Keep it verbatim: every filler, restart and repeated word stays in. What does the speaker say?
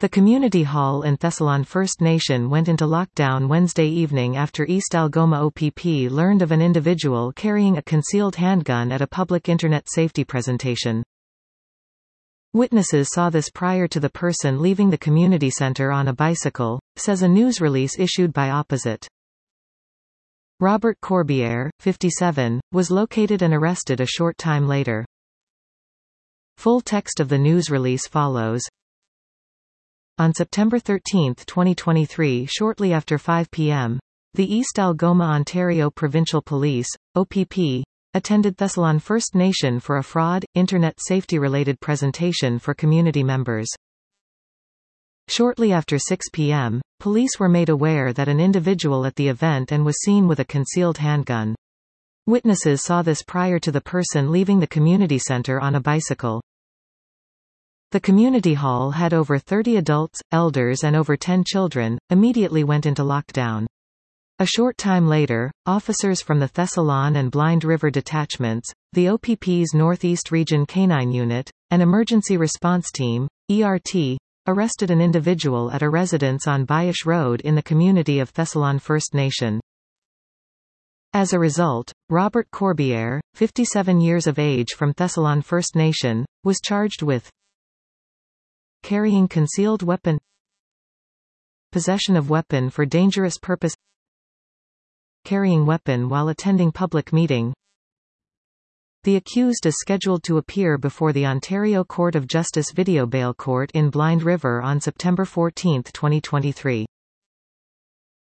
The community hall in Thessalon First Nation went into lockdown Wednesday evening after East Algoma O P P learned of an individual carrying a concealed handgun at a public internet safety presentation. Witnesses saw this prior to the person leaving the community center on a bicycle, says a news release issued by Opposite. Robert Corbiere, fifty-seven, was located and arrested a short time later. Full text of the news release follows. On September thirteenth twenty twenty-three, shortly after five p m, the East Algoma Ontario Provincial Police, O P P, attended Thessalon First Nation for a fraud, internet safety-related presentation for community members. Shortly after six p m, police were made aware that an individual at the event and was seen with a concealed handgun. Witnesses saw this prior to the person leaving the community center on a bicycle. The community hall had over thirty adults, elders and over ten children, immediately went into lockdown. A short time later, officers from the Thessalon and Blind River detachments, the O P P's Northeast Region Canine Unit, and Emergency Response Team, E R T, arrested an individual at a residence on Baish Road in the community of Thessalon First Nation. As a result, Robert Corbiere, fifty-seven years of age from Thessalon First Nation, was charged with carrying concealed weapon, possession of weapon for dangerous purpose, carrying weapon while attending public meeting. The accused is scheduled to appear before the Ontario Court of Justice Video Bail Court in Blind River on September fourteenth twenty twenty-three.